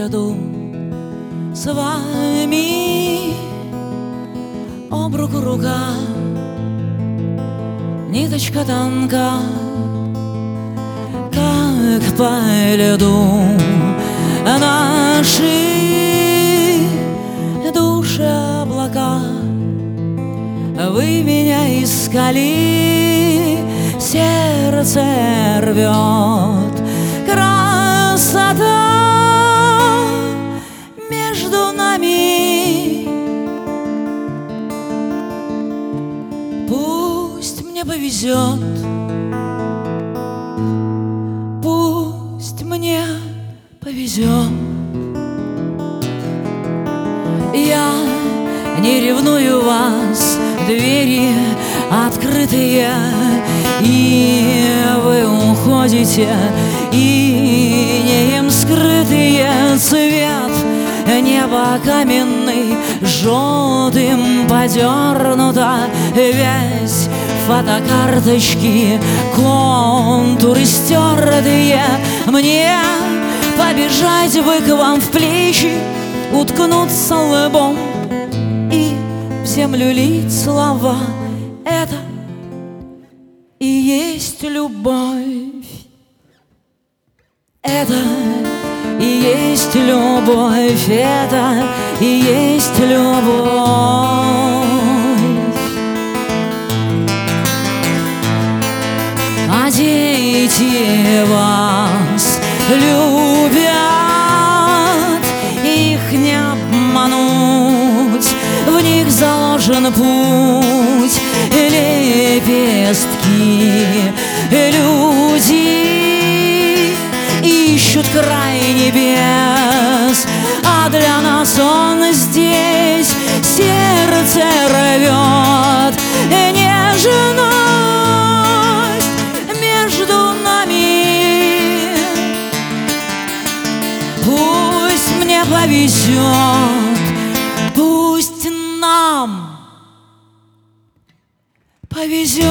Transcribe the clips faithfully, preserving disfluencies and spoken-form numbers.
еду с вами об руку рука, ниточка тонка, как по льду наши души облака. Вы меня искали, сердце рвет красота между нами. Пусть мне повезет, пусть мне повезет. Я не ревную вас, двери открытые, и вы уходите, инеем скрытые. Цвет неба каменный, желтым подернута вязь фотокарточки, контуры стертые. Мне побежать бы к вам в плечи, уткнуться лбом и в землю лить слова. Это и есть любовь. Это и есть любовь. Это и есть любовь. А дети вас любят, их не обмануть, в них заложен путь. Лепестки люди ищут край небес, а для нас он здесь. Сердце рвет нежность между нами. Пусть мне повезет, пусть нам повезет.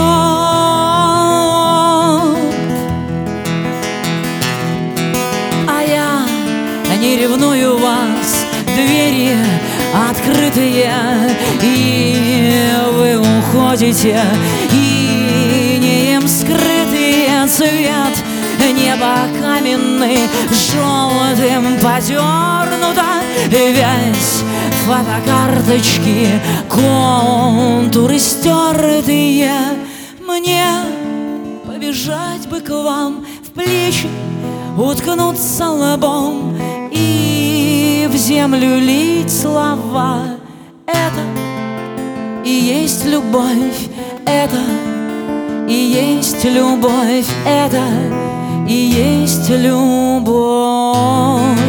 А я не ревную вас, двери открытые, и вы уходите, инеем скрытые. Цвет неба каменный, желтым подернута вязь фотокарточки, контуры стертые. Мне побежать бы к вам в плечи, уткнуться лбом и в землю лить слова. Это и есть любовь. Это и есть любовь. Это и есть любовь.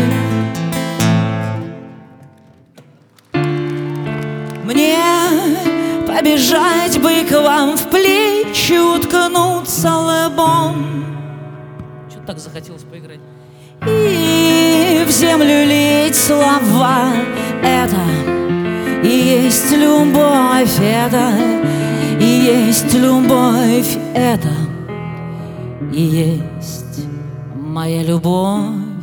Мне побежать бы к вам в плечи, уткнуться лбом. Что-то так захотелось поиграть. И в землю лить слова. Это и есть любовь. Это и есть любовь. Это и есть моя любовь.